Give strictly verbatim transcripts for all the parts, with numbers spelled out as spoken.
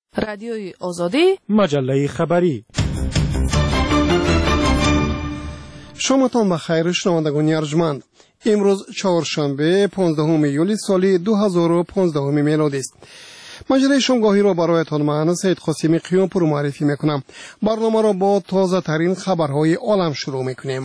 رادیوی آزادی، مجله خبری. شامتان بخیر شنوندگان ارجمند. امروز چهارشنبه پانزدهم ایول سال دو هزار و پانزده میلادی است. مجله شامگاهی را برایتان من سید قاسمی قیوم پور معرفی میکنم. برنامه را با تازه ترین خبرهای عالم شروع میکنیم.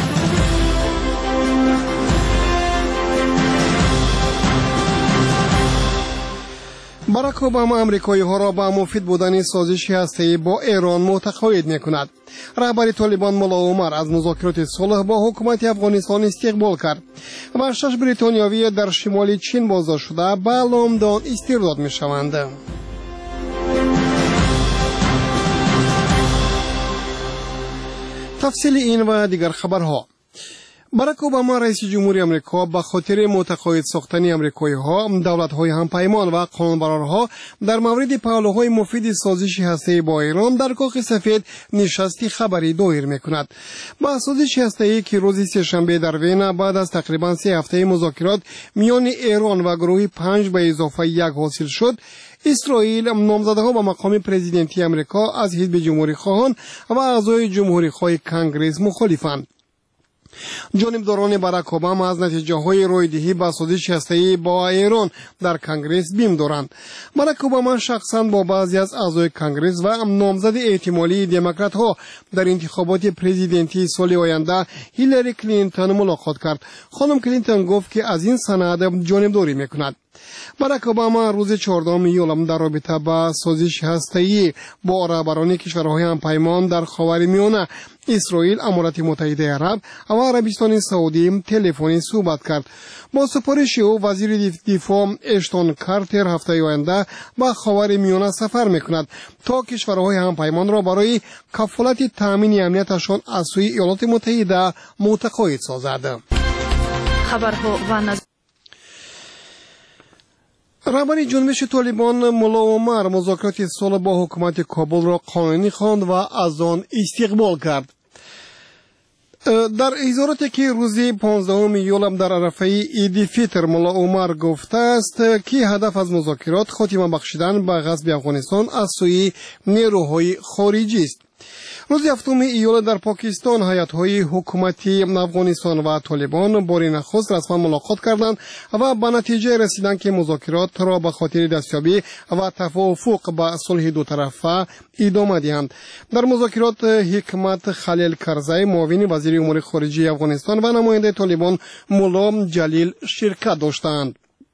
باراک اوباما امریکایی ها را با مفید بودن سازش هسته‌ای با ایران متقاعد میکند. رهبر طالبان ملا عمر از مذاکرات صلح با حکومت افغانستان استقبال کرد و شش بریتانیایی در شمال چین بازداشت شده به لندن استرداد میشوند. تفصیل این و دیگر خبرها. باراک اوباما رئیس جمهوری آمریکا به خاطر متقاعد ساختن آمریکایی‌ها، دولت‌های همپیمان و قانونبرارها در مورد پهلوهای مفید سازش هسته‌ای با ایران در کاخ سفید نشستی خبری دایر می‌کند. با سازش هسته‌ای که روز سه‌شنبه در وین بعد از تقریباً سه هفته مذاکرات میان ایران و گروه پنج به اضافه یک حاصل شد، اسرائیل نامزدها به مقام پرزیدنتی آمریکا از حزب جمهوری خواهان و اعضای جمهوری خواه کانگرس مخالفند. جانبداران باراک اوباما از نتیجه های رویدهی با سازش هسته‌ای با ایران در کانگرس بیم دارند. باراک اوباما شخصا با بعضی از اعضای کانگرس و نامزد احتمالی دموکرات ها در انتخابات پرزیدنتی سال آینده هیلاری کلینتون ملاقات کرد. خانم کلینتون گفت که از این سند جانبداری میکند. باراک اوباما روز چهاردهم ایول در رابطه با سازش هسته‌ای با رهبران کشورهای همپیمان در خاورمیانه، اسرائیل، امارات متحده عرب و عربستان سعودی تلفنی صحبت کرد. با سفارش او وزیر دفاع اشتون کارتر هفته آینده به خاورمیانه سفر میکند تا کشورهای همپیمان را برای کفالت تامین امنیتشان از سوی ایالات متحده متقاعد سازد. خبرها و نظر رهبر جنبش طالبان ملا عمر مذاکرات صلح با حکومت کابل را قانونی خواند و از آن استقبال کرد. در اظهاراتی که روز پانزدهم ایول در عرفه عید فطر ملا عمر گفته است که هدف از مذاکرات خاتمه بخشیدن به غصب افغانستان از سوی نیروهای خارجی است. روز هفتم ایول در پاکستان هیئت‌های حکومتی افغانستان و طالبان بار نخست رسما ملاقات کردند و به نتیجه رسیدند که مذاکرات را به خاطر دستیابی و توافق به صلح دو طرفه ادامه دهند. در مذاکرات حکمت خلیل کرزی معاون وزیر امور خارجه افغانستان و نماینده طالبان ملا جلیل شرکت داشتند.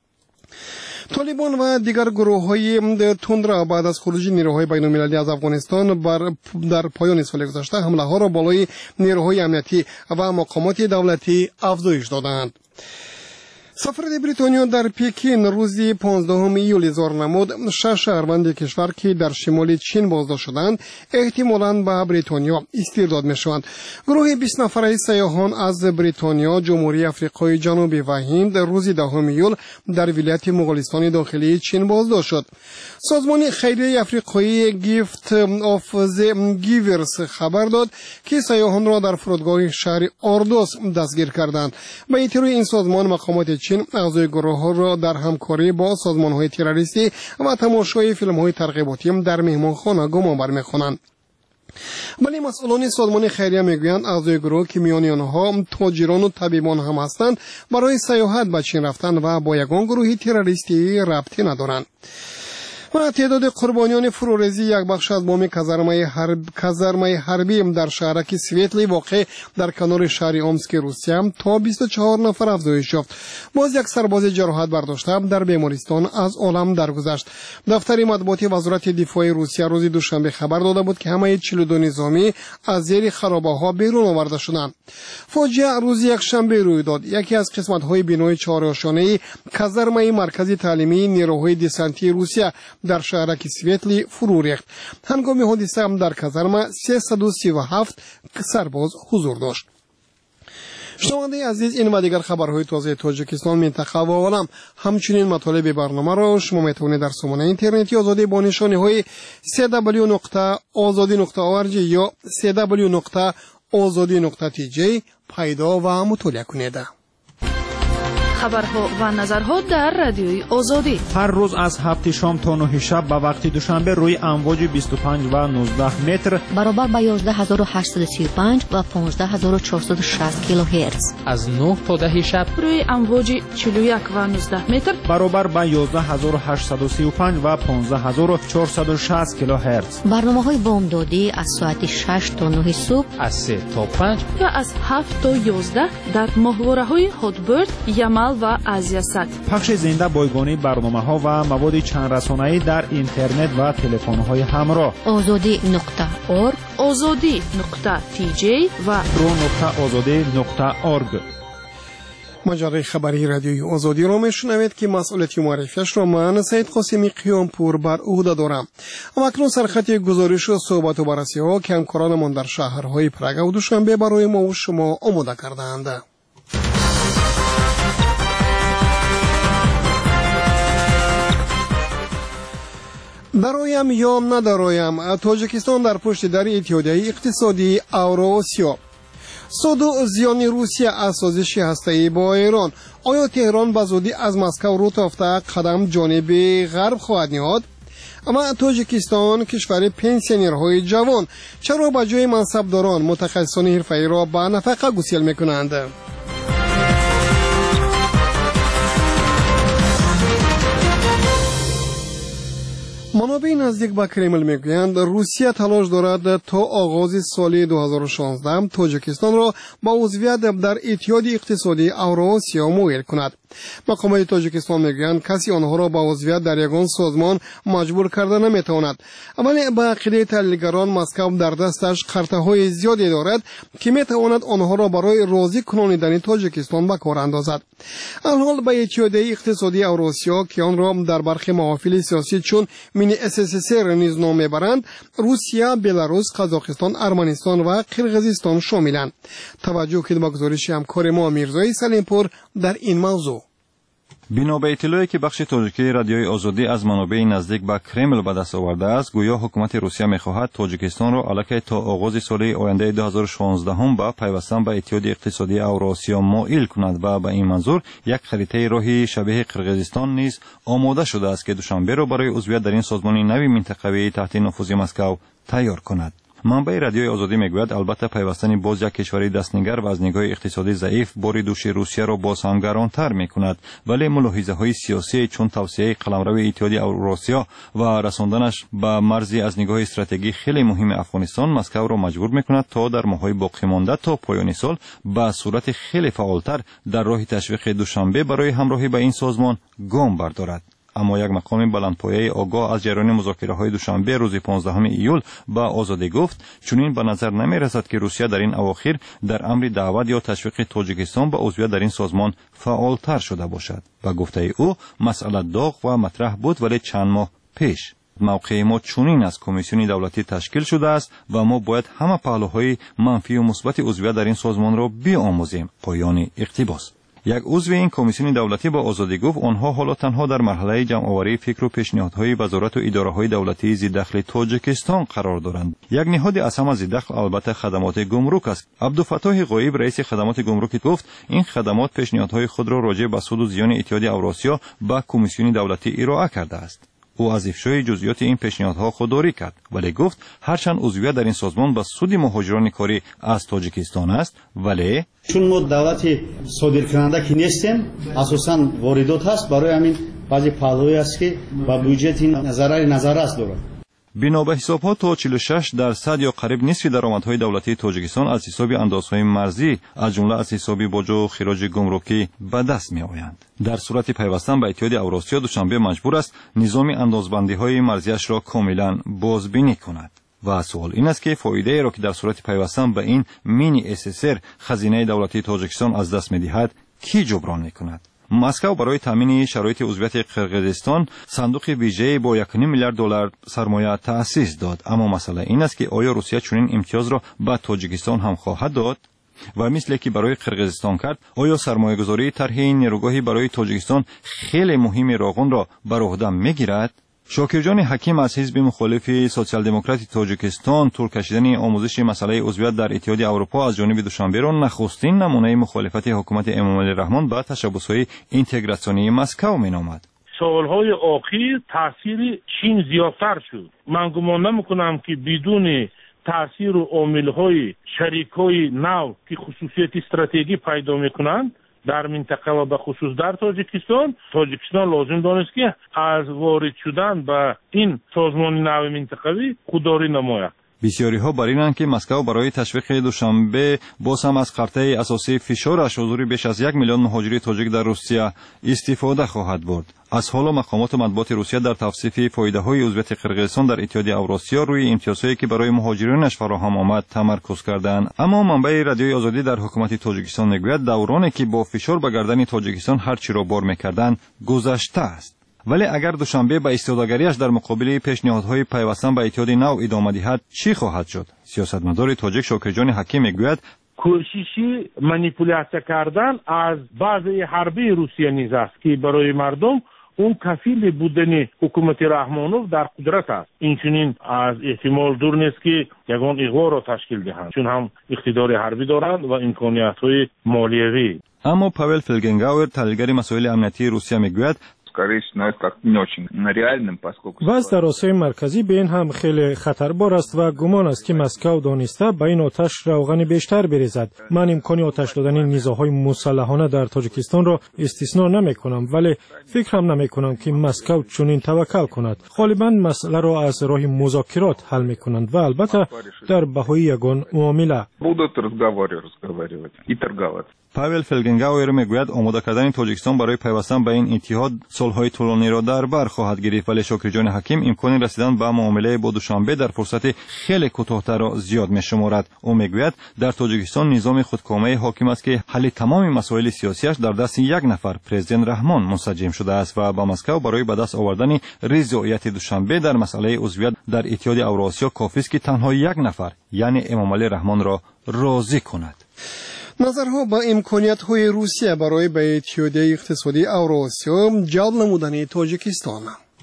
طالبان و دیگر گروه‌های تندرو بعد از خروج نیروهای بین‌المللی از افغانستان بر در پایان سال گذشته حمله‌ها را بالای نیروهای امنیتی و مقامات دولتی افزایش دادند. سفارت بریتانیا در پکین روز پانزدهم ایول اظهار نمود شش شهروند کشور که در شمال چین بازداشت شدند احتمالاً به بریتانیا استرداد می‌شوند. گروه بیست نفره سیاحان از بریتانیا، جمهوری آفریقای جنوبی و هند روز دهم ایول در ولایت مغولستان داخلی چین بازداشت شد. سازمان خیریه آفریقایی گیفت آف ز گیورز خبر داد که سیاحان را در فرودگاه شهر آردوس دستگیر کردند. به اطلاع این سازمان مقامات چین اعضای گروه ها را در همکاری با سازمان های تروریستی و تماشای فیلم های ترغیباتی در مهمانخانه گمانبر می‌خوانند. ولی مسئولان سازمان خیریه میگویند اعضای گروه که میان آنها تاجران و طبیبان هم هستند برای سیاحت به چین رفتن و با یگان گروه تروریستی ربطی ندارند. و تعداد قربانیان فروریزی یک بخش از بام کازارمای حرب کازارمای حربی در شهرک سویتلی واقع در کنار شهر اومسک روسیه تا بیست و چهار نفر افزایش یافت. باز یک سرباز جراحت برداشته در بیمارستان از عالم درگذشت. دفتر مطبوعاتی وزارت دفاع روسیه روز دوشنبه خبر داده بود که همه چهل و دو نظامی از زیر خرابه‌ها بیرون آورده شدند. فاجعه روز یک شنبه روی داد. یکی از قسمت‌های بنای چهارآشانه کازارمای مرکزی تعلیمی نیروهای دسانتی روسیه در شهرک سویتلی فرو ریخت. هنگام حادثه هم در کازارما سیصد و سی و هفت سرباز حضور داشت. شنونده عزیز، این و دیگر خبرهای تازه تاجیکستان، منطقه و عالم، همچنین مطالب برنامه را شما میتوانید در سامانه اینترنتی آزادی با نشانی های سی دبلیو نقطه آزادی نقطه او ار جی یا سی دبلیو نقطه آزادی نقطه تی جی پیدا و مطالعه کنید. خبرها و نظرها در رادیوی آزادی. هر روز از هفت شام تا نه شب به وقت دوشنبه روی امواج بیست و پنج و نوزده متر برابر با یازده هزار و هشتصد و سی و پنج و پانزده هزار و چهارصد و شصت کیلوهرتز. از نه تا ده شب روی امواج چهل و یک و نوزده متر برابر با یازده هزار و هشتصد و سی و پنج و پانزده هزار و چهارصد و شصت کیلوهرتز. برنامه‌های بامدادی از ساعت شش تا نه صبح، از سه تا پنج و از هفت تا یازده در ماهواره‌های هاتبرد، یمل و آزیاست. پخش زنده بایگانی برنامه‌ها و مواد چند رسانه‌ای در اینترنت و تلفن‌های همراه. آزادی نقطه اورگ، آزادی نقطه تی جی و رو نقطه آزادی نقطه اورگ. مجره خبری رادیوی آزادی را میشنوید که مسئولیت معرفیش را من سید قاسمی قیامپور بر عهده دارم. و اکنون سرخط گزارش و صحبت و بررسی ها که همکارانمان در شهرهای پراگ و دوشنبه برای ما و شما آماده کرده‌اند. درایم یا ندرایم، تاجیکستان در پشت در اتحادیه اقتصادی اوراسیا. سود و زیان روسیه از سازش هسته‌ای با ایران. آیا تهران به زودی از مسکو رو تافته قدم جانب غرب خواهد نهاد؟ اما تاجیکستان کشور پنسیونرهای جوان چرا به جای منصبداران متخصصان حرفه‌ای را به نفقه گسیل میکنند؟ منابع نزدیک به کرمل میگویند روسیه تلاش دارد تا آغاز سال دو هزار و شانزده تاجیکستان را با عضویت در اتحاد اقتصادی اوراسیا مؤهل کند. مقامات تاجیکستان میگویند کسی آنها را با عضویت در یگان سازمان مجبور کرده نمیتواند. ولی به عقیده تحلیلگران مسکو در دستش قرطه‌های زیادی دارد که میتواند آنها را برای راضی کنانیدن تاجیکستان به کار اندازد. الحال به اتحاد اقتصادی اوراسیا که آن را در برخی محافل سیاسی چون مینی اس اس اس ار نیز نام میبرند، روسیه، بلاروس، قزاقستان، ارمنستان و قرقیزستان شاملند. توجه کنید به گزارش همکار ما میرزای سلیمپور در این موضوع. بنا به اطلاعی که بخش تاجیکی رادیوی آزادی از منابع نزدیک به کرمل به دست آورده است، گویا حکومت روسیه می‌خواهد تاجیکستان را علاقه تا آغاز سال آینده دو هزار و شانزده هم با پیوستن به اتحاد اقتصادی اوراسیا مائل کند و به این منظور یک خریطه راهی شبیه قرقیزستان نیز آماده شده است که دوشنبه را برای عضویت در این سازمان نوی منطقه‌ای تحت نفوذ مسکو تیار کند. منبع رادیوی آزادی میگوید البته پیوستن باز یک کشوری دستنگر و از نگاه اقتصادی ضعیف بار دوش روسیه را باز هم گرانتر میکند، ولی ملاحظه های سیاسی چون توسعه قلمرو اتحاد اوراسیا و رساندنش به مرزی از نگاه استراتژی خیلی مهم افغانستان مسکو را مجبور میکند تا در ماه‌های باقی مانده تا پایان سال به صورت خیلی فعالتر در راه تشویق دوشنبه برای همراهی با این سازمان گام بردارد. اما یک مقام بلندپایه آگاه از جریان مذاکره‌های دوشنبه روز پانزدهم ایول با آزادی گفت چنین به نظر نمی‌رسد که روسیه در این اواخر در امر دعوت یا تشویق تاجیکستان به عضویت در این سازمان فعالتر شده باشد. با گفته او مسئله داغ و مطرح بود ولی چند ماه پیش. موقع ما چنین از کمیسیون دولتی تشکیل شده است و ما باید همه پهلوهای منفی و مثبت عضویت در این سازمان را بیاموزیم. پایان اقتباس. یک عضو این کمیسیون دولتی با آزادی گفت آنها حالا تنها در مرحله جمع‌آوری فکر و پیشنهادهای وزارت و اداره‌های دولتی ضددخل تاجیکستان قرار دارند. یک نهاد از همه ضددخل البته خدمات گمرک است. عبدالفتاح غایب رئیس خدمات گمرک گفت این خدمات پیشنهادهای خود را راجع به سود و زیان اتحاد اوراسیا با کمیسیون دولتی ارائه کرده است. او از افشای جزئیات این پیشنهادها خودداری کرد ولی گفت هرچند عضویت در این سازمان به سود مهاجران کاری از تاجیکستان است ولی چون ما دولت صادرکننده که نیستیم اساساً واردات هست برای همین بعضی پهلوهایی است که با بودجه این ضرر نظر است دارد. بنا به حساب‌ها تا چهل و شش درصد یا قریب نصف درآمدهای دولتی تاجیکستان از حساب اندازهای مرزی از جمله از حساب باج و خراج گمرکی به دست می‌آیند. در صورت پیوستن به اتحاد اوراسیا دوشنبه مجبور است نظام اندازبندی‌های مرزیش را کاملاً بازبینی کند. و سوال این است که فایده را که در صورت پیوستن به این مینی اس اس ار خزینه دولتی تاجیکستان از دست می‌دهد کی جبران می‌کند؟ مسکو برای تامین شرایط عضویت قرقیزستان صندوق ویژه‌ای با یک و نیم میلیارد دلار سرمایه تأسیس داد، اما مسئله این است که آیا روسیه چنین امتیاز را به تاجیکستان هم خواهد داد؟ و مثل که برای قرقیزستان کرد آیا سرمایه‌گذاری طرح نیروگاهی برای تاجیکستان خیلی مهم راغون را بر عهده می‌گیرد؟ شاکرجان حکیم از حزب مخالف سوسیال دموکراتی تاجیکستان طور کشیدن آموزش مسئله عضویت در اتحاد اروپا از جانب دوشنبه را نخستین نمونه مخالفت حکومت امامعلی رحمان با تشبس‌های اینتگراسیونی مسکو مینامد. سالهای اخیر تاثیر چین زیادتر شد. من گمان نمیکنم که بدون تاثیر و عامل‌های شریک‌های نو که خصوصیت استراتژی پیدا می‌کنند در منطقه و به خصوص در تاجیکستان، تاجیکستان لازم دانست که از وارد شدن به این سازمان نو منطقوی خودداری نماید. بسیاری ها بر اینند که مسکو برای تشویق دوشنبه باز هم از خرطه اساسی فشارش حضور بیش از یک میلیون مهاجر تاجیک در روسیه استفاده خواهد برد. از حالا مقامات مطبوعات روسیه در توصیف فایده‌های عضویت قرقیزستان در اتحاد اوراسیا روی امتیازهایی که برای مهاجرینش فراهم آمد تمرکز کردند. اما منبع رادیوی آزادی در حکومت تاجیکستان میگوید دورانی که با فشار به گردن تاجیکستان هر چی را بار می‌کردند گذشته است. ولی اگر دوشنبه به استفاده‌گریش در مقابل پیشنهادهای پیوستن به اتحاد نو ادامه دهد چی خواهد شد؟ سیاستمدار تاجیک شاکرجان حکیم میگوید کوششی مانیپولیاسیون کردن از بعضی حربی روسیه نیز است که برای مردم اون کفیل بودن حکومت رحمانوف در قدرت است. این چنین از احتمال دور نیست که یگان اغوا را تشکیل دهند، چون هم اقتدار حربی دارند و امکانیت‌های مالیوی. اما پاول فلگنگاور تحلیلگر مسائل امنیتی روسیه میگوید وضع در آسیای مرکزی به این هم خیلی خطربار است و گمان است که مسکو دانسته به این آتش روغن بیشتر بریزد. من امکانی آتش دادن نیزه‌های مسلحانه در تاجیکستان را استثنا نمی کنم، ولی فکر هم نمی کنم که مسکو چنین توکل کند. غالبا مسئله را از راه مذاکرات حل می کنند و البته در بهای یگان معامله. پاول فلگنگاور میگوید آماده کردن تاجیکستان برای پیوستن به این اتحاد سالهای طولانی را در بر خواهد گرفت، ولی شاکرجان حکیم امکان رسیدن به معامله با دوشنبه در فرصت خیلی کوتاه‌تر را زیاد می‌شمارد. او میگوید در تاجیکستان نظام خودکامه حاکم است که حل تمام مسائل سیاسیش در دست یک نفر پرزیدنت رحمان منسجم شده است و با مسکو برای به دست آوردن رضایت دوشنبه در مسئله عضویت در اتحاد اوراسیا کافی است که تنها یک نفر یعنی امامعلی رحمان را راضی کند. نظرها با امکانیت‌های روسیه برای به اتحادیه اقتصادی اوراسیا جلب نمودن تاجیکستان.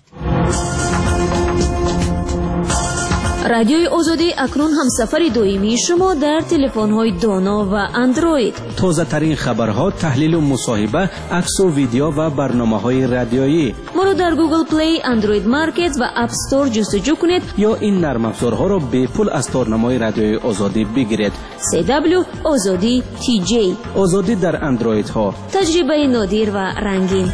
رادیوی آزادی اکنون هم سفر دویمی شما در تلفن‌های دانا و اندروید. تازه ترین خبرها، تحلیل و مصاحبه، عکس و ویدیو و برنامه‌های رادیویی. ما رو در گوگل پلی، اندروید مارکت و اپ استور جستجو کنید یا این نرم افزارها را به پول از تارنمای رادیوی آزادی بگیرید. سی دبلیو آزادی تی جی. آزادی در اندروید ها. تجربه نادر و رنگین.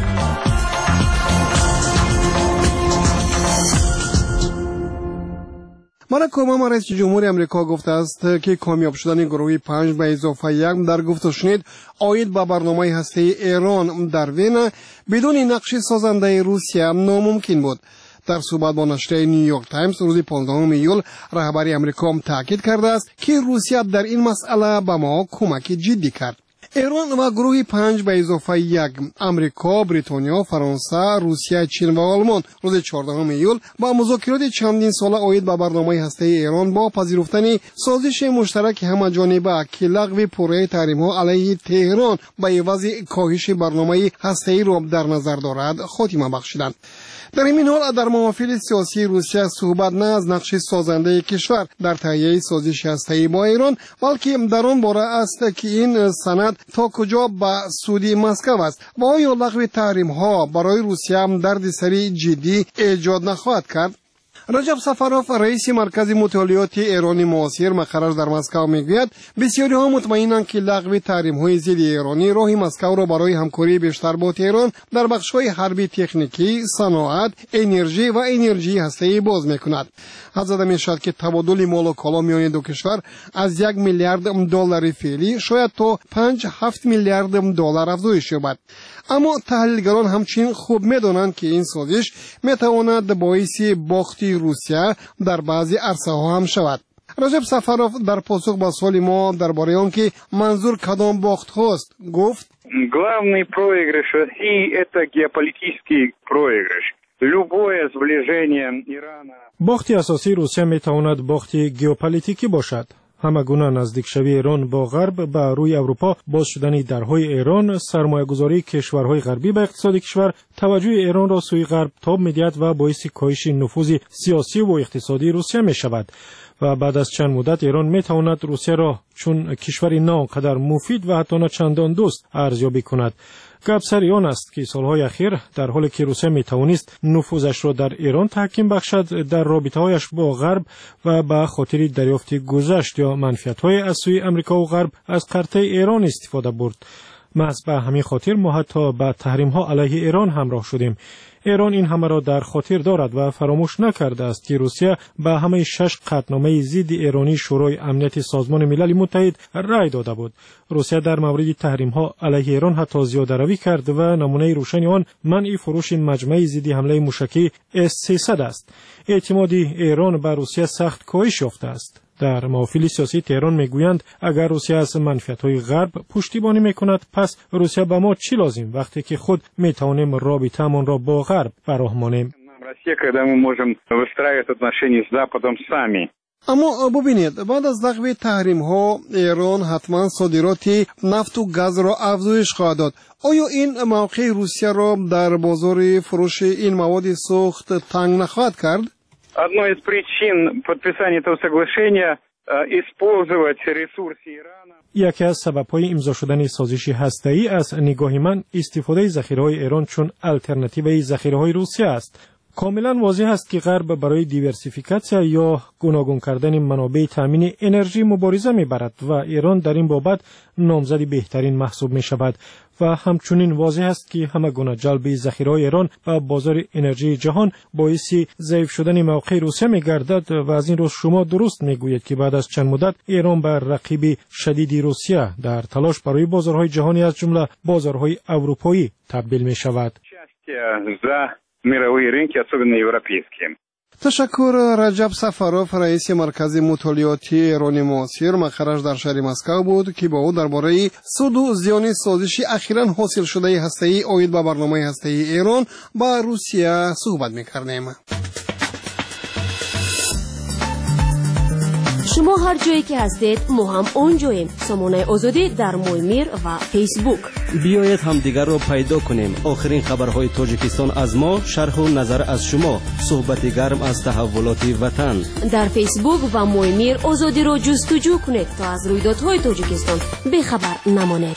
باراک اوباما رئیس جمهور امریکا گفته است که کامیاب شدن گروه پنج به اضافه یک در گفت و شنید آید به برنامه هسته‌ای ایران در وین بدون نقش سازنده روسیه ناممکن بود. در صحبت با نشریه نیویورک تایمز روز پانزدهم ایول رهبری امریکا تاکید کرده است که روسیه در این مسئله به ما کمک جدی کرد. ایران و گروه پنج به اضافه یک امریکا، بریتانیا، فرانسه، روسیه، چین و آلمان روز چهاردهم ایول با مذاکرات چندین ساله آید به برنامه هسته‌ای ایران با پذیرفتن سازش مشترک همه‌جانبه که لغو پروژه تحریم‌ها علیه تهران به عوض کاهش برنامه هسته‌ای را در نظر دارد خاتمه بخشیدند. در این حال در محافل سیاسی روسیه صحبت نه از نقش سازنده کشور در تهیه سازش هسته‌ای با ایران، بلکه در آن باره است که این سند تا کجا به سود مسکو است و آیا لغو تحریم ها برای روسیه هم دردسری جدی ایجاد نخواهد کرد. رجب سفروف رئیس مرکز مطالعات ایرانی معاصر مقرش در مسکو میگوید بسیاری ها مطمئنند که لغو تحریم های ضد ایرانی راه مسکو را برای همکاری بیشتر با تهران در بخش های حربی، تکنیکی، صنعت، انرژی و انرژی هسته‌ای باز میکند. حد زده میشد که تبادل مال و کالا میان دو کشور از یک میلیارد دلار فعلی شاید تا پنج هفت میلیارد دلار افزایش یابد. اما تحلیلگران همچنین خوب میدانند که این سازش میتواند باعث باخت روسیه در بعضی عرصه ها هم شود. رجب سفروف در پاسخ به سوال ما درباره آنکه منظور کدام باخت هاست گفت: главный проигрыш России это геополитический проигрыш. любое сближение Ирана. باخت اساسی روسیه میتواند باخت ژئوپلیتیکی باشد. همگونه نزدیک شوی ایران با غرب به روی اروپا، باز شدن درهای ایران، سرمایه‌گذاری کشورهای غربی به اقتصاد کشور، توجه ایران را سوی غرب تاب می‌دهد و باعث کاهش نفوذ سیاسی و اقتصادی روسیه می‌شود. و بعد از چند مدت ایران می‌تواند روسیه را چون کشوری نه آنقدر مفید و حتی نه چندان دوست ارزیابی کند. گپ سر آن است که سالهای اخیر در حالی که روسیه می‌توانست نفوذش را در ایران تحکیم بخشد، در رابطه‌هایش با غرب و به خاطر دریافت گذشت یا منفعت‌های از سوی امریکا و غرب از قرطه ایران استفاده برد. محض به همین خاطر ما حتی به تحریم‌ها علیه ایران همراه شدیم. ایران این همه را در خاطر دارد و فراموش نکرده است که روسیه به همه شش قطعنامه ضد ایرانی شورای امنیت سازمان ملل متحد رأی داده بود. روسیه در مورد تحریم‌ها علیه ایران حتی زیاده‌روی کرد و نمونه روشن آن منع فروش مجمع ضد حمله موشکی اس سیصد است. اعتماد ایران به روسیه سخت کاهش یافته است. در محافل سیاسی تهران میگویند اگر روسیه از منفعت‌های غرب пуштибонӣ میکند، پس روسیه به ما چی لازم وقتی که خود میتوانیم رابطه‌مان را با غرب براه مانیم؟ Россия, когда мы можем выстраивать отношения с Западом сами. اما ببینید بعد از لغو تحریم ها ایران حتما صادرات نفت و گاز را افزایش خواهد داد. آیا این موقع روسیه را در بازار فروش این مواد سوخت تنگ نخواهد کرد؟ Одной из причин подписания этого соглашения использовать ресурсы Ирана. یکی از سبب‌های امضا شدن سازش هسته‌ای از نگاه من استفاده ذخیره‌های ایران چون الटरनेटिव ذخیره‌های روسیه است. کاملا واضح است که غرب برای دیورسیفیکاسیا یا گوناگون کردن منابع تامین انرژی مبارزه می‌برد و ایران در این بابت نامزد بهترین محسوب می‌شود و همچنین واضح است که همه گونه جلب ذخیره‌های ایران به بازار انرژی جهان باعث ضعیف شدن موقع روسیه می‌گردد و از این روز شما درست می‌گویید که بعد از چند مدت ایران بر رقیب شدید روسیه در تلاش برای بازارهای جهانی از جمله بازارهای اروپایی تبدیل می‌شود. мировые рынки, особенно европейские. تشکر. رجب سفروف رئیس مرکز مطالعاتی ایران معاصر مقرش در شهر مسکو بود که با او درباره سود و زیان سازش اخیراً حاصل شده هسته‌ای عاید به برنامه هسته‌ای ایران با روسیه صحبت می‌کردیم. شما هر جایی که هستید ما هم اونجاییم. سامانه آزادی در مویمیر و فیسبوک. بیایید همدیگر را پیدا کنیم. آخرین خبرهای تاجیکستان از ما، شرح و نظر از شما، صحبت گرم از تحولات وطن. در فیسبوک و مویمیر آزادی را جستجو کنید تا از رویدادهای تاجیکستان بیخبر نمانید.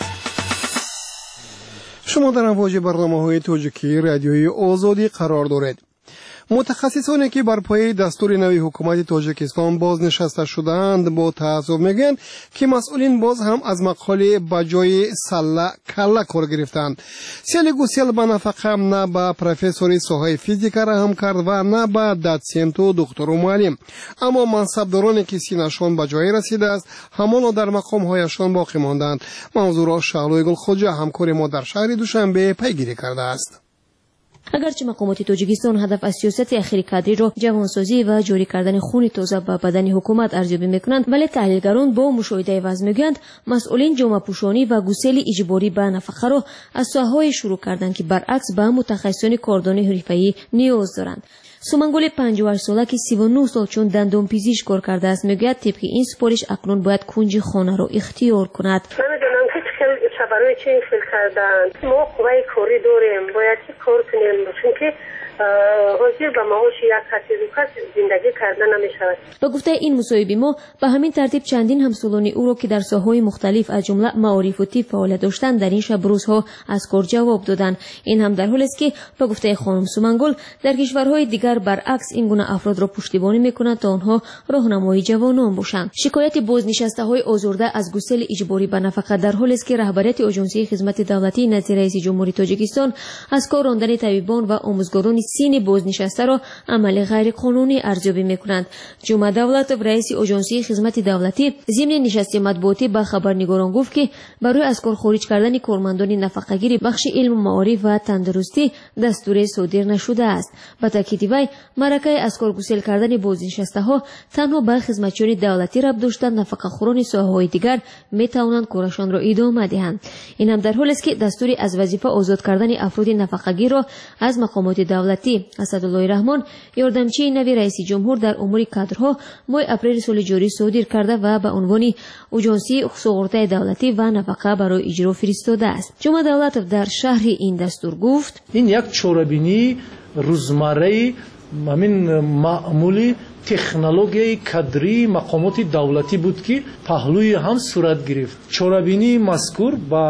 شما در امواج برنامه‌های تاجیکی رادیوی آزادی قرار دارید. متخصصانی که بر پای دستور نوی حکومت تاجیکستان بازنشسته شدند با تأسف میگن که مسئولین باز هم از مقاله بجای سله کله کار گرفتند. سیل گوسیل به نفقه نه به پروفسوری ساحه فیزیک رحم کرد و نه به داتسنت و دکتر و معلم. اما منصبدارانی که سینه‌شان به جای رسیده است همانا در مقام‌هایشان باقی ماندند. موضوع را شعلوی گلخوجه همکار ما در شهر دوشنبه پیگیری کرده است. اگرچه مقامات تاجیکستان هدف از سیاست اخیر کادری را جوانسازی و جاری کردن خون تازه به بدن حکومت ارزیابی میکنند، ولی تحلیلگران با مشاهده وضع میگویند مسئولین جامعه پوشانی و گسیل اجباری به نفقه را از ساحه‌های شروع کردند که برعکس به متخصصان کاردان حرفه‌ای نیاز دارند. سومنگل پنجاه و هشت ساله که سی و نه سال چون دندان پزشک کار کرده است میگوید طبق این سپارش اکنون باید کنج خانه را اختیار کند. برای چه این فیل کردن؟ ما قوه کاری داریم، باید چی کار کنیم؟ چون که حاضر به معاش یک کسی دو کس زندگی کردن نمی شود. با گفته این مصاحبه ما به همین ترتیب چندین همسالان او را که در ساحه‌های مختلف از جمله معارف و طب فعالیت داشتند در این شب روزها از کار جواب دادند. این هم در حالی است که با گفته خانم سومنگل در کشورهای دیگر برعکس این گونه افراد را پشتیبانی می‌کنند تا آنها راهنمای جوانان باشند. شکایت بازنشسته‌های آزرده از گسیل اجباری به نفقه در حالی است که رهبریت آژانسی خدمت دولتی نزد رئیس جمهوری تاجیکستان از کار راندن طبیبان و آموزگاران سین بازنشسته را عمل غیر قانونی ارزیابی می‌کنند. جمعه دولت رئیس آژانسی خدمت دولتی ضمن نشست مطبوعاتی با خبرنگاران گفت که برای از کار خارج کردن کارمندان نفقه‌گیر بخش علم و معارف و تندرستی دستور صادر نشده است. با تاکید وی مرکه از کار گسیل کردن بازنشسته‌ها تنها به خدمتچیان دولتی ربط داشته نفقه‌خوران ساحه‌های دیگر می‌توانند کارشان را ادامه دهند. این هم در حالی است که دستوری از وظیفه آزاد کردن افراد نفقه‌گیر را از مقامات دولتی давлатӣ асадуллои раҳмон ёрдамчии нави раиси ҷумҳур дар умури кадрҳо моҳи апрели соли ҷорӣ содир карда ва ба унвони уҷонсии суғуртаи давлатӣ ва нафақа барои иҷро фиристодааст. ҷумъа давлатов дар шарҳи ин дастур гуфт: ин як чорабинии рӯзмарраи ҳамин маъмули технологияи кадрии мақомоти давлатӣ буд ки паҳлӯи ҳам сурат гирифт. чорабинии мазкур ба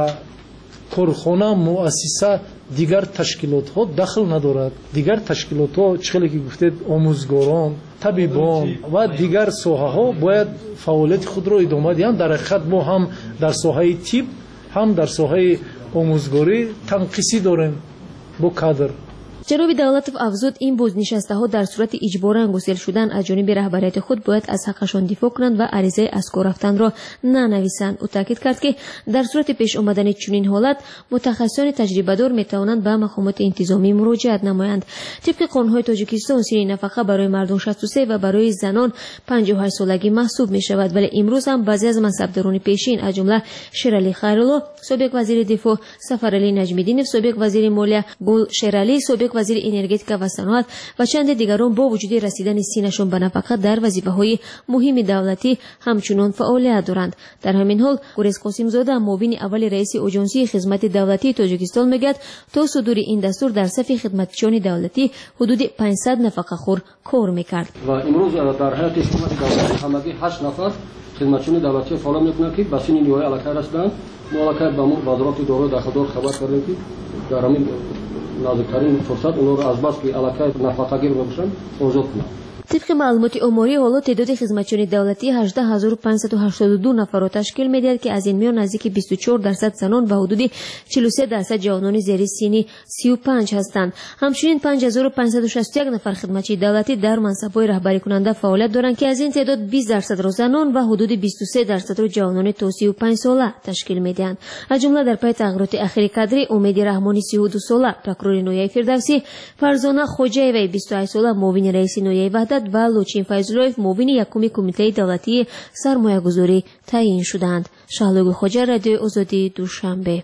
корхона, муассиса, дигар ташкилотҳо дахл надорад. дигар ташкилотҳо чихеле ки гуфтед омӯзгорон, табибон ва дигар соҳаҳо бояд фаъолияти худро идома диҳанд. дар ҳақиқат мо ҳам дар соҳаи тиб, ҳам дар соҳаи омӯзгорӣ танқисӣ дорем бо кадр. ҷаноби давлатов афзуд, ин бознишастаҳо дар сурати иҷборан гусел шудан аз ҷониби раҳбарияти худ бояд аз ҳаққашон дифоъ кунанд ва аризаи аз кор рафтанро нанависанд. ӯ таъкид кард ки дар сурати пеш омадани чунин ҳолат мутахассисони таҷрибадор метавонанд ба мақомоти интизомӣ муроҷиат намоянд. тибқи қонунҳои тоҷикистон синни нафақа барои мардум шасту се ва барои занон панҷоҳу ҳашт солагӣ маҳсуб мешавад, вале имрӯз ҳам баъзе аз мансабдорони пешин аз ҷумла шералӣ хайрулло, собиқ вазири дифоъ, Сафаралӣ Наҷмиддинов, собиқ вазири молия, Гул Шералӣ, собиқ вазири энергетика ва саноат ва чанде дигарон бо вуҷуди расидани синашон ба нафақа дар вазифаҳои муҳими давлатӣ ҳамчунон фаъолият доранд. дар ҳамин ҳол Гурез Қосимзода, муовини аввали раиси оҷонсии хизмати давлатии Тоҷикистон мегӯяд, то судури ин дастур дар сафи хидматчиёни давлатӣ ҳудуди панҷсад нафақахӯр кор мекард. ва имрӯз дар ҳайати хизмати давлатӣ ҳамагӣ ҳашт нафар хидматчиёни давлатӣ фаъолият мекунанд ки ба синни ниҳоя аллакай расиданд. мо аллакай ба вазорати идораи дахлдор хабар кардем ки дар ҳамин наздиктарин фурсат онро аз бас ки аллакай нафақагир мебошанд озод кунанд. طبق معلومات عمری حالا تعداد خدمتچیان دولتی هجده هزار و پانصد و هشتاد و دو نفر را تشکیل می‌دهد که از این میان نزدیک بیست و چهار درصد زنان و حدود چهل و سه درصد جوانان زیر سن سی و پنج هستند. همچنین پنج هزار و پانصد و شصت و یک نفر خدمتچی دولتی در منصب‌های رهبری کننده فعالیت دارند که از این تعداد بیست درصد را زنان و حدود بیست و سه درصد را جوانان تا سی و پنج ساله تشکیل می‌دهند. از جمله در پی تغییرات اخیر کادری امید رحمانی سی و دو ساله، پروکورور نویای فردوسی، فرزانه خوجایوی بیست و هشت ساله معاون رئیس نویای وحدت و لوچین فیضلویف معاون یکم کمیته دولتی سرمایه‌گذاری تعیین شدند. شهلوگ خوجا، رادیو آزادی، دوشنبه.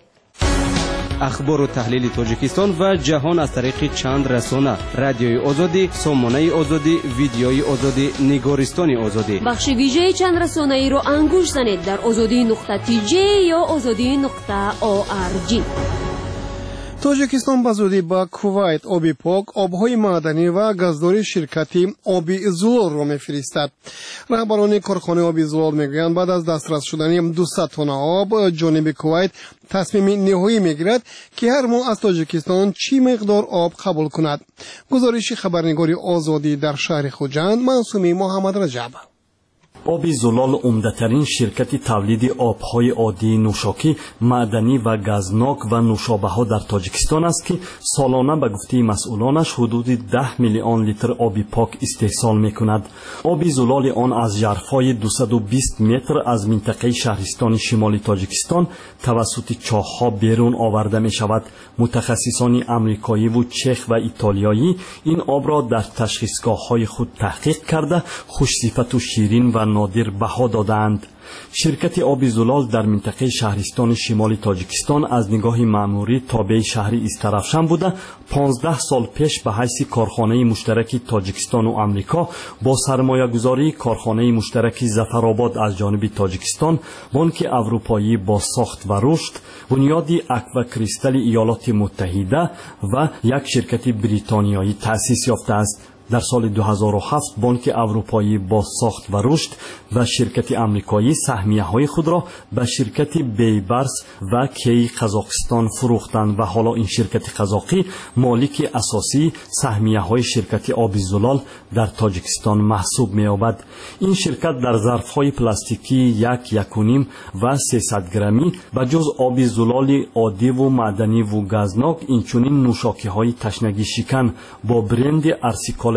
اخبار و تحلیل تاجیکستان و جهان از طریق چند رسانه: رادیوی آزادی، سامانه آزادی، ویدیوی آزادی، نگارستان آزادی. بخش ویژه چند رسانه ای رو انگوش زنید در آزادی نقطه تی جی یا آزادی نقطه او آر جی. тоҷикистон ба зудӣ ба кувайт оби пок, обҳои маъданӣ ва газдори ширкати оби зулолро мефиристад. раҳбарони корхонаи оби зулол мегӯянд, баъд аз дастрас шудани дуйсад тонна об, ҷониби кувайт тасмими ниҳоӣ мегирад ки ҳар моҳ аз тоҷикистон чӣ миқдор об қабул кунад. гузориши хабарнигори озодӣ дар шаҳри хуҷанд, Мансуми Муҳаммадраҷаб. оби зулол умдатарин ширкати тавлиди обҳои оддии нӯшокӣ, маъданӣ ва газнок ва нӯшобаҳо дар тоҷикистон аст ки солона ба гуфтаи масъулонаш ҳудуди даҳ миллион литр оби пок истеҳсол мекунад. оби зулоли он аз жарфҳои дусаду бист метр аз минтақаи шаҳристони шимоли тоҷикистон тавассути чоҳҳо берун оварда мешавад. мутахассисони амрикоиву чех ва итолиёӣ ин обро дар ташхисгоҳҳои худ таҳқиқ карда хушсифату ширин ва нодир баҳо доданд. ширкати оби зулол дар минтақаи шаҳристони шимоли тоҷикистон аз нигоҳи маъмурӣ тобеи шаҳри Истарафшан буда понздаҳ сол пеш ба ҳайси корхонаи муштараки Тоҷикистону Амрико бо сармоягузории корхонаи муштараки Зафаробод аз ҷониби Тоҷикистон, Бонки Аврупоӣ бо сохт ва рушд, бунёди Аквакристали Иёлоти Муттаҳида ва як ширкати бритониёӣ таъсис ёфтааст. дар соли ду ҳазору ҳафт Бонки Аврупоӣ бо сохт ва рушд ва ширкати амрикоӣ саҳмияҳои худро ба ширкати Бейбарс ва Кей Қазоқистон фурӯхтанд ва ҳоло ин ширкати қазоқӣ молики асосии саҳмияҳои ширкати оби зулол дар Тоҷикистон маҳсуб меёбад. ин ширкат дар зарфҳои пластикии як, якуним ва сесад граммӣ ба ҷуз оби зулоли оддиву маъданиву газнок инчунин нӯшокиҳои ташнагишикан бо бренди Арсикола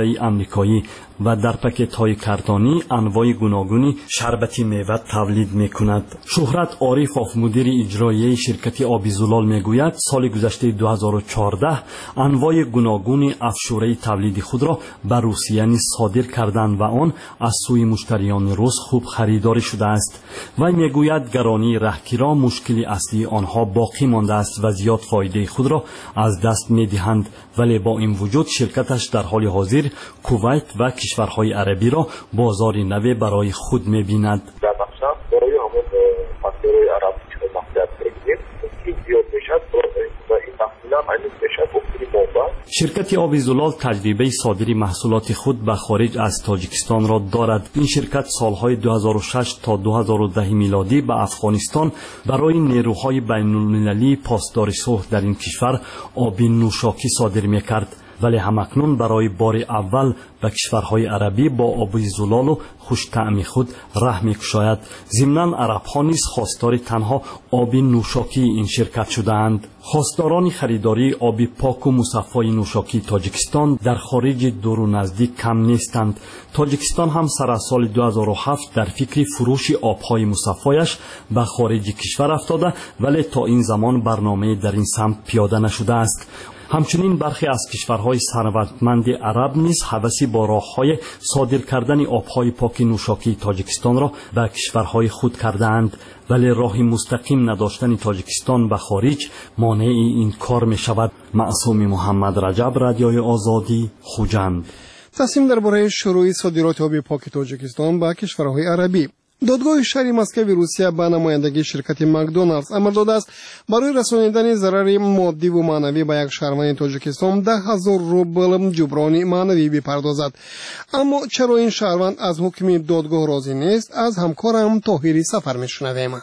ساله‌ای آمریکایی و در پاکت‌های کارتونی انواع گوناگونی شربتی میوه تولید می‌کند. شهرت عارفوف مدیر اجرایی شرکت آبی زلال میگوید سال گذشته دو هزار و چهارده انواع گوناگون افشوره تولید خود را به روسیه صادر کردند و آن از سوی مشتریان روس خوب خریداری شده است. و میگوید گرانی راهگیران مشکلی اصلی آنها باقی مانده است و زیاد فایده خود را از دست می‌دهند، ولی با این وجود شرکتش در حال حاضر کویت و کشورهای عربی را بازاری نو برای خود می‌بیند. برای همون فاکتورهای عرب که مقصد می‌گیریم که زیاد میشد و این تحصیل هم اینش میشد افتری موضوع. شرکت آبی زلال تجربه صادری محصولات خود به خارج از تاجیکستان را دارد. این شرکت سالهای دو هزار و شش تا دو هزار و ده میلادی به افغانستان برای نیروهای بین‌المللی پاسدار صلح در این کشور آبی نوشاکی صادر می‌کرد، ولی همکنون برای بار اول به کشورهای عربی با آبی زلال و خوش طعم خود ره می‌گشاید. ضمناً عرب‌ها نیز خواستار تنها آبی نوشاکی این شرکت شده‌اند. خواستاران خریداری آبی پاک و مصفای نوشاکی تاجیکستان در خارج دور و نزدیک کم نیستند. تاجیکستان هم سر از سال دو هزار و هفت در فکر فروش آبهای مصفایش به خارج کشور افتاده، ولی تا این زمان برنامه در این سمت پیاده نشده است. همچنین برخی از کشورهای ثروتمند عرب نیز هوسی با راه‌های صادر کردن آبهای پاک نوشاکی تاجیکستان را به کشورهای خود کرده‌اند، ولی راه مستقیم نداشتن تاجیکستان به خارج مانع این کار می شود. معصوم محمد رجب، رادیوی آزادی، خوجند. تصمیم درباره شروع صادرات آب پاک تاجیکستان به کشورهای عربی. دادگاه شهری مسکو روسیه به نمایندگی شرکت مکدونالدز امر داده است برای رسانیدن ضرر مادی و معنوی به یک شهروند تاجیکستان ده هزار روبل جبران معنوی بپردازد. اما چرا این شهروند از حکم دادگاه راضی نیست؟ از همکارم طاهری سفر میشنویم.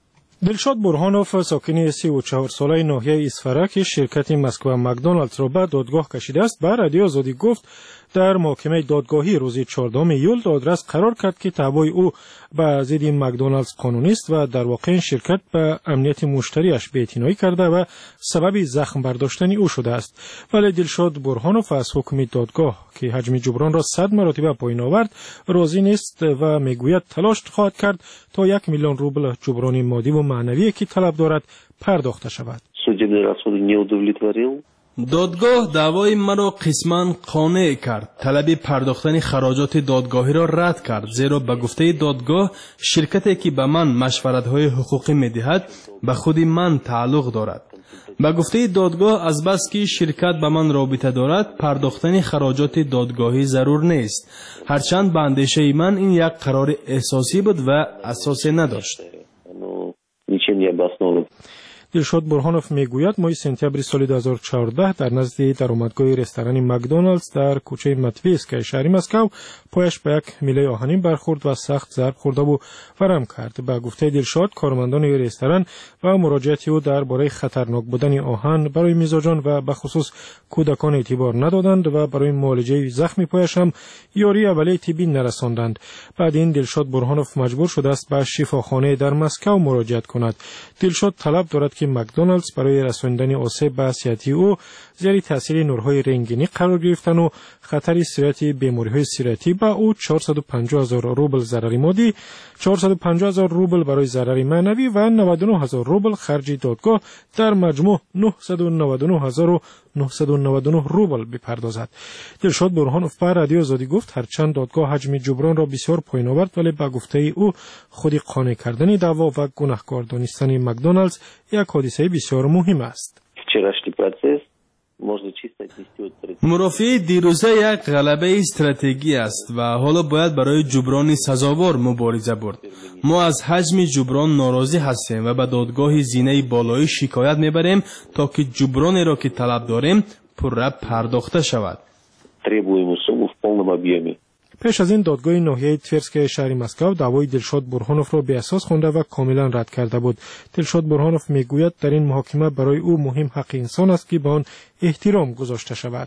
دلشاد برهانوف ساکن سی و چهار ساله ناحیه اسفره که شرکت مسکو مکدونالدز را به دادگاه کشیده است، به رادیو آزادی گفت در محکمه دادگاهی روز چهاردهم ایول دادرس قرار کرد که تبع او به ضد مکدونالدز قانونی است و در واقع این شرکت به امنیت مشتریش بی‌اعتنایی کرده و سبب زخم برداشتن او شده است. ولی دلشاد برهانوف از حکم دادگاه که حجم جبران را صد مرتبه پایین آورد راضی نیست و میگوید تلاش خواهد کرد تا یک میلیون روبل جبران مادی و معنوی که طلب دارد پرداخته شود. دادگاه دعوای مرا قسماً قانع کرد. طلب پرداختن خراجات دادگاهی را رد کرد، زیرا به گفته دادگاه شرکتی که به من مشورت‌های حقوقی می‌دهد به خود من تعلق دارد. به گفته دادگاه از بس که شرکت به من رابطه دارد پرداختن خراجات دادگاهی ضرور نیست، هرچند به اندیشه من این یک قرار احساسی بود و اساسی نداشت. دلشاد برهانوف میگوید ماه سپتامبر سال دو هزار و چهارده در نزد درآمدگاه رستوران مکدونالدز در کوچه متویسک شهر مسکو پایش به یک میله آهنین برخورد و سخت ضرب خورده و ورم کرد. به گفته دلشاد کارمندان رستوران و مراجعت او درباره خطرناک بودن آهن برای میزبان و به خصوص کودکان اعتبار ندادند و برای معالجه زخم پایش هم یاری اولیه طبی نرساندند. بعد این دلشاد برهانوف مجبور شده است به شفاخانه در مسکو مراجعت کند. دلشاد طلب دارد که مکدونالدز برای رساندن آسیب به صحت او زیر تاثیر نورهای رنگینی قرار گرفتن و خطر سرایت بیماری‌های سرایتی به او چهارصد و پنجاه هزار روبل ضرر مادی، چهارصد و پنجاه هزار روبل برای ضرر معنوی و نود و نه هزار روبل خرج دادگاه در مجموع نهصد و نود و نه هزار و نهصد و نود و نه روبل بپردازد. دلشاد برهانوف به رادیو آزادی گفت هرچند دادگاه حجم جبران را بسیار پایین آورد، ولی به گفته او خود قانع کردن دعوا و گناهکار دانستن مکدونالدز یک حادثه بسیار مهم است. مرافعه دیروزه یک غلبه استراتژی است و حالا باید برای جبران سزاوار مبارزه برد. ما از حجم جبران ناراضی هستیم و به دادگاه زینه بالایی شکایت میبریم تا که جبرانی را که طلب داریم پرره پرداخته شود. پیش از این دادگاه ناحیه تورسک شهر مسکو دعوای دلشاد برهانوف را به اساس خوانده و کاملا رد کرده بود. دلشاد برهانوف میگوید در این محاکمه برای او مهم حق انسان است که به آن احترام گذاشته شود.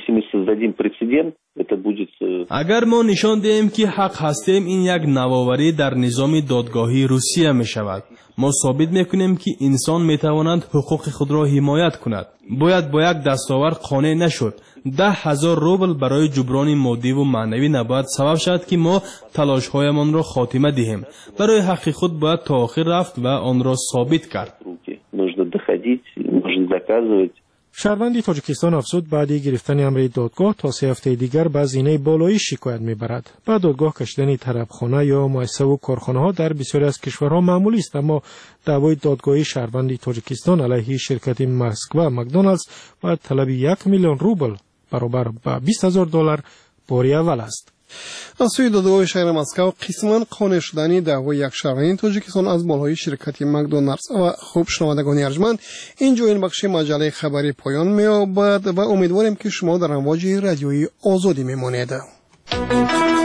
اگر ما نشان دهیم که حق هستیم این یک نوآوری در نظام دادگاهی روسیه می شود. ما ثابت میکنیم که انسان میتواند حقوق خود را حمایت کند. باید با یک دستاورد قانع نشد. ده هزار روبل برای جبران مادی و معنوی نباید سبب شد که ما تلاش هایمان را خاتمه دهیم. برای حق خود باید تا آخر رفت و آن را ثابت کرد. شهروند تاجیکستان افزود بعد گرفتن امر دادگاه تا سه هفته دیگر به هزینه بالایی شکایت میبرد. بعد دادگاه کشیدن طرفخانه یا مؤسسه و کارخانه ها در بسیاری از کشورها معمولی است، اما دعوای دادگاهی شهروند تاجیکستان علیه شرکت مسکو مکدونالدز با طلب یک میلیون روبل برابر با بیست هزار دلار باری اول است. از سوی دادگاه شهر مسکو قسما قانع شدنی دعوای یک شهروند تاجیکستان از بالای شرکت مکدونالدز و خوب شنوندگان ارجمند، اینجا این بخش مجله خبری پایان می‌یابد و امیدواریم که شما در امواج رادیویی آزادی میمانید.